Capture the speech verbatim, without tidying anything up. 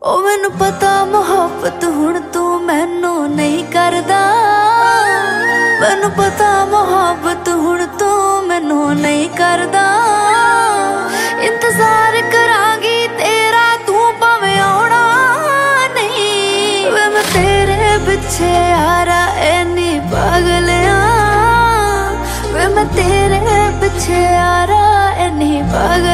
ओ मैनू पता मुहब्बत हुण तू मैनू नहीं करदा, मैनू पता मुहब्बत हुण तू मैनू नहीं करदा। इंतजार करांगी तेरा तू भावें आउणा नहीं, वे मैं तेरे पिछे यारा इन्नी पागल आ, वे मैं तेरे पिछे यारा इन्नी पागल।